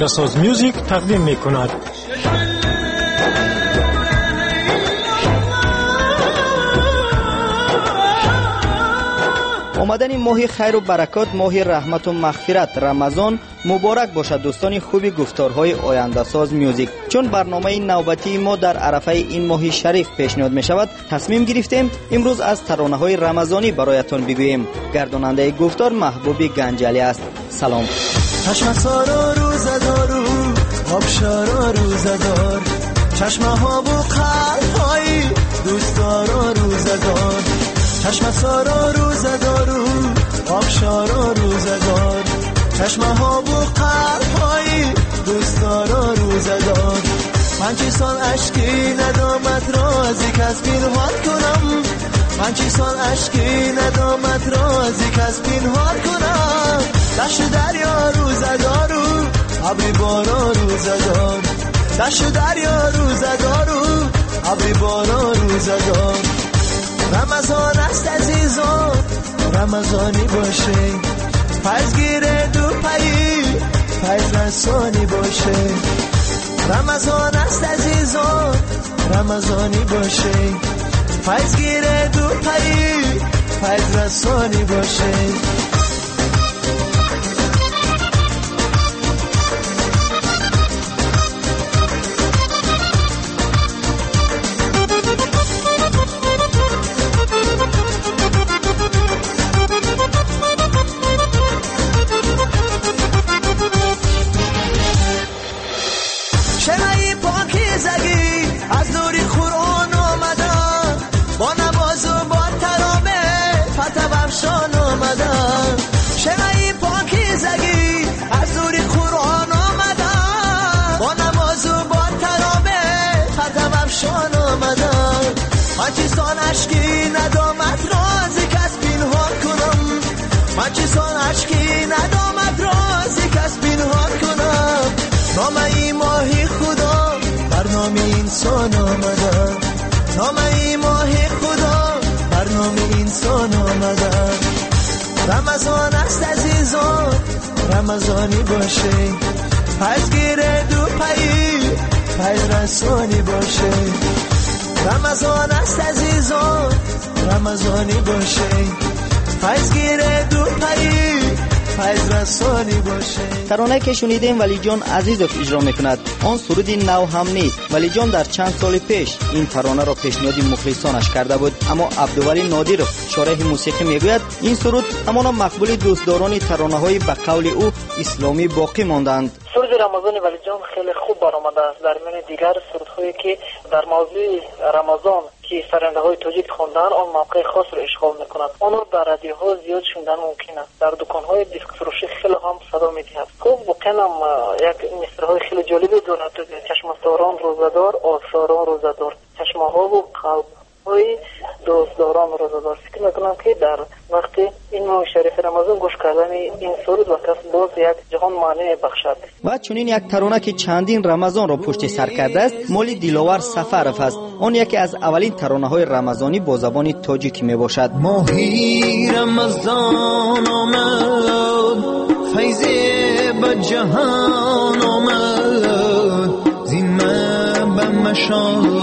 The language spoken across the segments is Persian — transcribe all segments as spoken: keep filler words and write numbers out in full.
آینده‌ساز میوزیک تقدیم می‌کند. آمدن ماه خیر و برکات، ماه رحمت و مغفرت، رمضان مبارک باشد دوستان خوبی گفتارهای آینده ساز میوزیک. چون برنامه نوبتی ما در عرفه این ماه شریف پیشنهاد می شود، تصمیم گرفتیم امروز از ترانه های رمضانی برایتان بگوییم. گرداننده گفتار محبوب گنجلی است. سلام. چشم سارا روزدارو آبشارا روزدار، چشم ها و قلب های دوستارا روزدار، چشم سارا روزدارو آبشارا روزدار، چشم ها و قلب های دوستارا روزدار. من چی سال اشکی ندامت رازی کس پینهار کنم، من چی سال اشکی ندامت رازی کس پینهار کنم. دشت دریا روزدارو ابری بارا روزدار، دشت دریا روزدارو ابری بارا روزدار. رمضان است عزیزان رمضانی باشه، فیض گیره دو پایی فیض رسانی باشه. رمضان است عزیزان رمضانی باشه، فیض گیره دو پایی فیض رسانی باشه. من چی سان اشکی ندامت رازی کس پینهار کنم، من چی سان اشکی ندامت رازی کس پینهار کنم. نام ای ماهی خدا برنامه انسان آمدن، نام ای ماهی خدا برنامه انسان آمدن. رمضان است عزیزان رمضانی باشه، فیض گیره دو پایی فیض رسانی باشه. رمضان است عزیزان رمضانی باشه، فیض گیره دو پایی فیض رسانی باشه. ترانه که شنیدیم ولی جان عزیزوف اجرا میکند آن سرود نو هم نیست. ولی جان در چند سال پیش این ترانه را پیشنهاد مخلصانش کرده بود، اما عبدولی نادرов شارح موسیقی میگوید این سرود همان مقبول دوستداران ترانه های به قول او اسلامی باقی ماندند. سرود رمضان ولی جان خیلی خوب برآمده است در میان دیگر سرودهایی که در موضوع رمضان که فرنده های تاجیک خواندن آن موقع خاص را اشغال میکنند. آن را در رادیوها زیاد شنیدن ممکن است، در دکان های دیسک فروشی خیلی هم صدا میدهد. خوب بکنم یک مصرهای خیلی جالبی دارد. چشم ساران روزدار آبشاران روزدار، چشم ها و قلب های دوستداران روزدار. فکر میکنم که در وقتی این ماه شریف رمضان گوش کردن این سرود و کس باز یک جهان معنی بخشد. و چنین یک ترانه که چندین رمضان را پشت سر کرده است مال دلاور سفرف است. آن یکی از اولین ترانه های رمضانی با زبان تاجیکی می باشد. ماهی رمضان آمد، فیض به جهان آمد، زیمه به مشال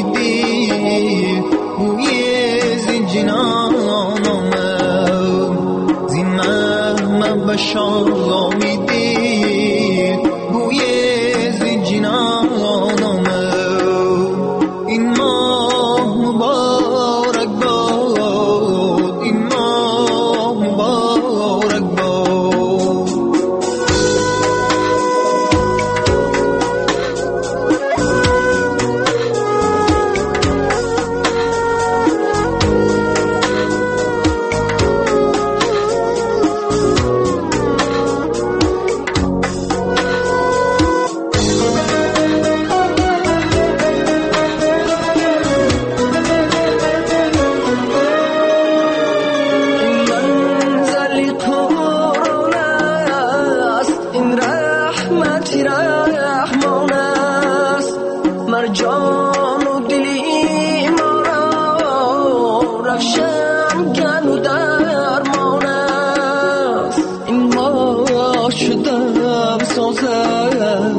آمیدی بوی زنجنان آمد، زیمه به شال آمیدی بوی زنجنان آمد. این ماه مبارک باد، این ماه مبارک باد.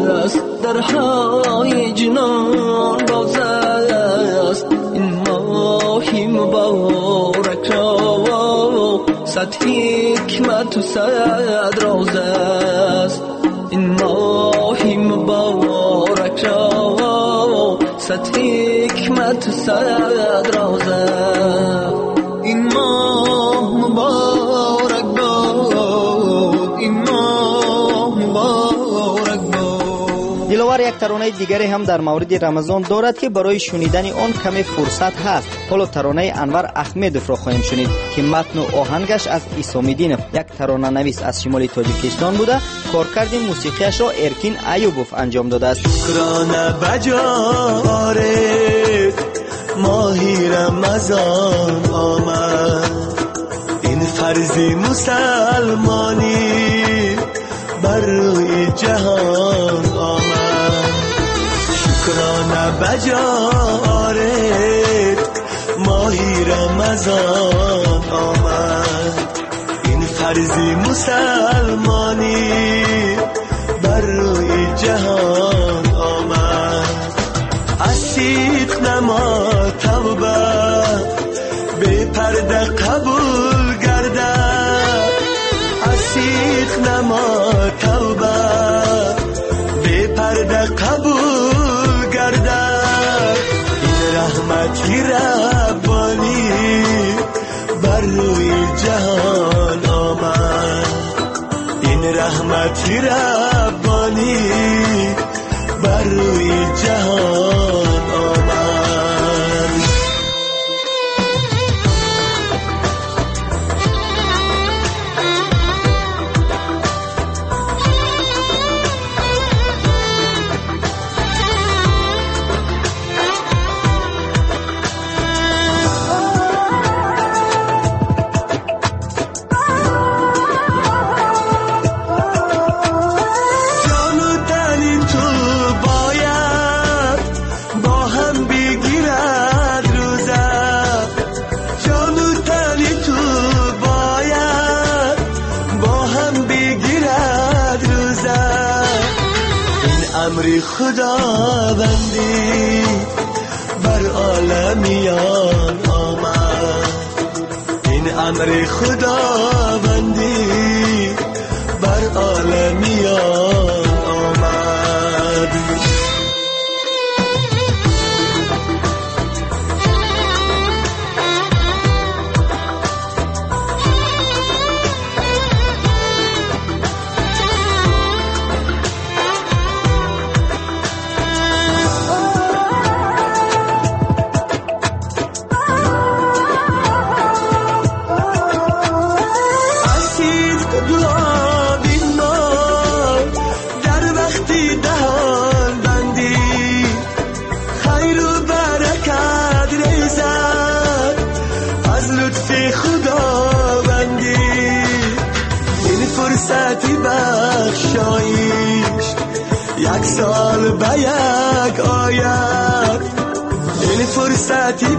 است، درهای جنان باز است. این ماهی مبارک را صد حکمت و صد راز است. این ماهی مبارک را صد حکمت و صد راز است. این ماه مبارک باد، این ماه مبارک باد. دلوار یک ترانه دیگری هم در مورد رمضان دارد که برای شنیدن آن کمی فرصت هست. حالا ترانه انور احمدوف را خواهیم شنید که متن و آهنگش از ایسامدینov، یک ترانه نویس از شمال تاجیکستان بوده. کارکرد موسیقیش را ارکین ایوبوف انجام داده است. شکرانه بجاره ماهی رمضان آمد، این فرضی مسلمانی بر روی جهان آمد. شکرانه بجاره ماهی رمضان آمد، این فرضی مسلمانی بر روی جهان آمد. از صدق نما توبه به پرده قبول گردد، از صدق نما توبه به پرده قبول گردد. این رحمتی ربانی بر روی جهان آمد، این رحمتی ربانی بر روی جهان آمد. امر خداوندی بر عالمیان آمد، این امر خداوندی بر عالمیان آمد. فرصتی بخشایش یک سال به یک آیت، این فرصتی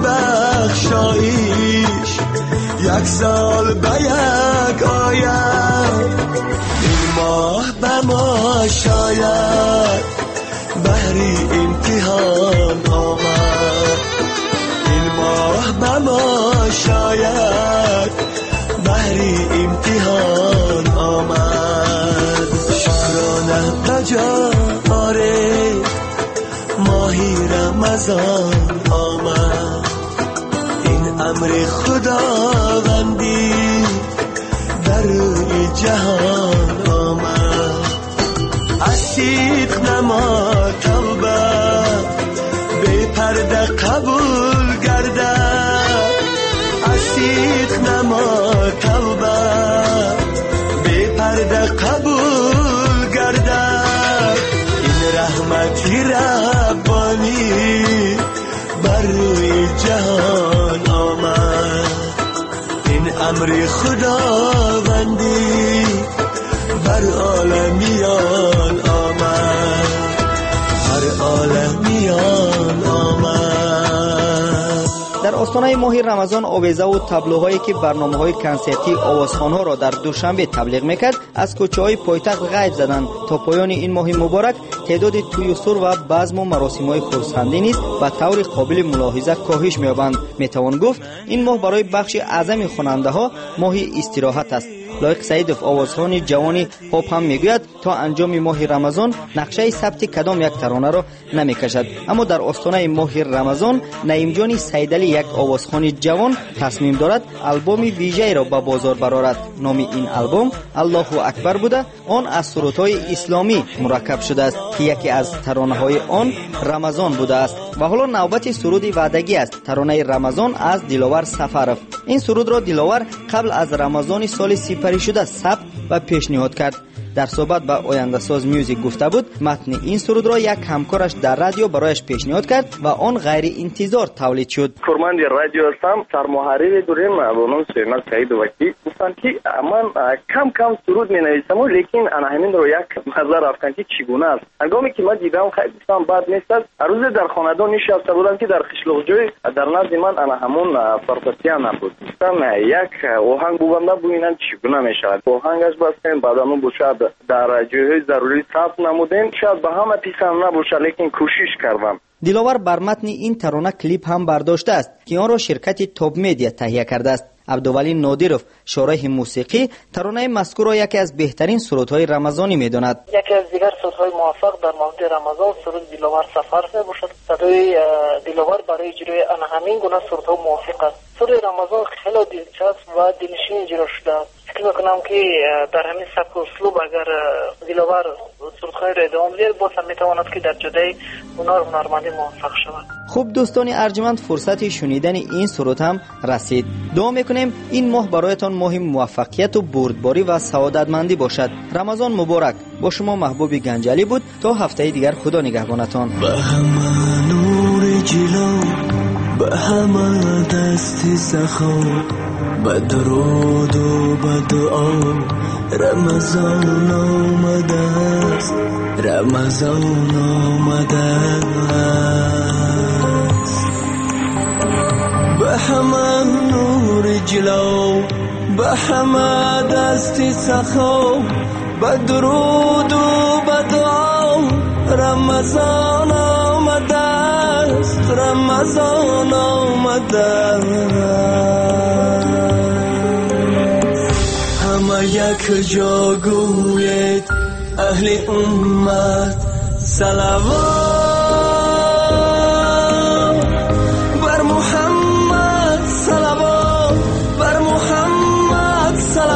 بخشایش یک سال به یک آیت. این ماه به ما شاید بهری امتحان آمد، این ماه به ما شاید بهری امتحان آمد. شکرانه بجا آره ماهی رمضان آمد، این امر خداوندی در روی جهان آمد. از صدق نما توبه به پرده قبول گردد، از صدق نما توبه به پرده قبول گردد. این رحمتی ربانی بر روی جهان آمد، این امر خداوندی بر عالمیان آمد، بر عالمیان آمد. در آستانه ماه رمضان آویزه و تابلوهایی که برنامه‌های کنسرتی آوازخوان‌ها را در دوشنبه تبلیغ میکرد از کوچه‌های پایتخت غیب زدند. تا پایان این ماه مبارک تعداد توی و سر و بزم و مراسم‌های خرسندی نیز به طور قابل ملاحظه کاهش می‌یابند. میتوان گفت این ماه برای بخش اعظم خواننده‌ها ماه استراحت است. لایق سعیدов آوازخوان جوانی پاپ هم میگوید تا انجام ماه رمضان نقشه ثبت کدام یک ترانه را نمیکشد، اما در آستانه ماه رمضان نعیم جان سیدعلی یک آوازخوان جوان تصمیم دارد آلبوم ویژه‌ای را به بازار برآورد. نام این آلبوم الله اکبر بوده. آن از سرودهای اسلامی مرکب شده است که یکی از ترانه‌های آن رمضان بوده است. و حالا نوبت سرود وعدگی است، ترانه رمضان از دلاور سفرов. این سرود را دلاور قبل از رمضان سال سپری شده ثبت و پیشنهاد کرد. در صحبت با آینده ساز میوزیک گفته بود متن این سرود را یک همکارش در رادیو برایش پیشنهاد کرد و آن غیر انتظار تولید شد. کارمند رادیو هستم، سرمحرر دوریم با نام سینا سعید وکی. گفتن که من کم کم سرود می‌نویسم، لیکن انا همین رو یک نظر رفتن که چگونه است. هنگامی که من دیدم خیلی دوستان بد نیست است، روز در خانواده نشسته بودم که در قشلوقجوی در نزد من انا همون فورتپیانو بود. گفتم یک آهنگ بگم ببینم چگونه میشود. آهنگش باستیم بعداً بوشاد در جاهای ضروری ثبت نمودیم، شاید به همه پیسم نباشه لیکن کوشش کردم. دلاور بر متن این ترانه کلیپ هم برداشته است که آن را شرکت توپ مدیا تهیه کرده است. عبدولی نادیرov شارح موسیقی ترانه مذکور را یکی از بهترین سرودهای رمضانی می‌داند. یکی از دیگر سرودهای موفق در مورد رمضان سرود دلاور سفر میباشد. صدای دلاور برای اجرای آن همین گونه سرودها موفق است. سرود رمضان خیلی دلچسب و دلنشین اجرا شده است. فکر میکنم که در همین سبک و اسلوب اگر دلاور سرودهای را ادامه بدهد باز هم میتواند که در جدای هنر هنرمندی موفق شود. خوب دوستان ارجمند، فرصت شنیدن این سرود هم رسید. دعا میکنیم این ماه برایتان ماه موفقیت و بردباری و سعادتمندی باشد. رمضان مبارک. با شما محبوب گنجلی بود. تا هفته دیگر خدا نگهبانتان. به همه نور جلو، به همه دست سخا، به درود و به دعا رمضان آمده است، رمضان آمده است. به همه نور جلو، به همه دست سخا، به درود و به دعا رمضان آمده است، رمضان آمده است. همه یک جا گوید اهل امت صلوات بر محمد، صلوات بر محمد،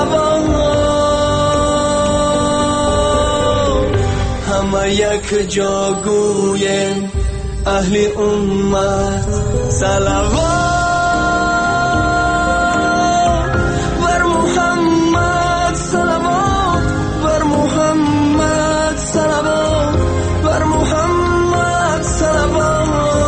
صلوات. همه یک جا گوید اهل امت صلوات بر محمد، صلوات بر محمد، صلوات بر محمد، صلوات.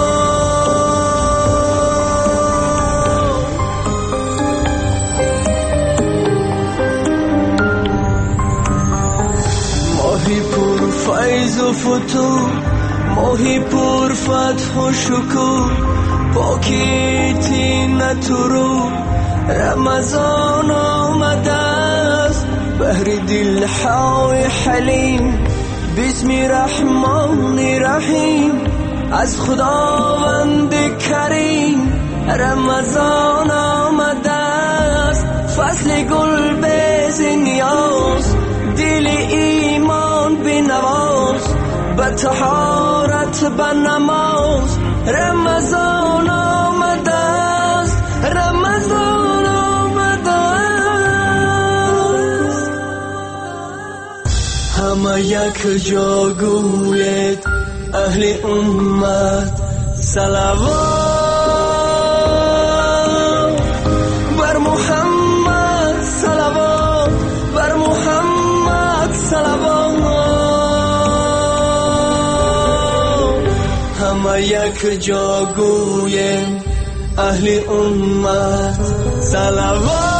ماهی پر فیض و فتوح، ماهی پر فتح و شکر، پاکی تینت رو رمضان آمده است. بهر دلهای حلیم بسم رحمان رحیم، از خداوند کریم رمضان آمده است. فصل گل بیز نیاز، دل ایمان بنواز، به طهارت به نماز رمضان آمده است، رمضان آمده است. همه یک جا گوید اهل امت صلوات بر محمد، صلوات بر محمد، صلوات. همه یک جا گویم اهل امت صلوات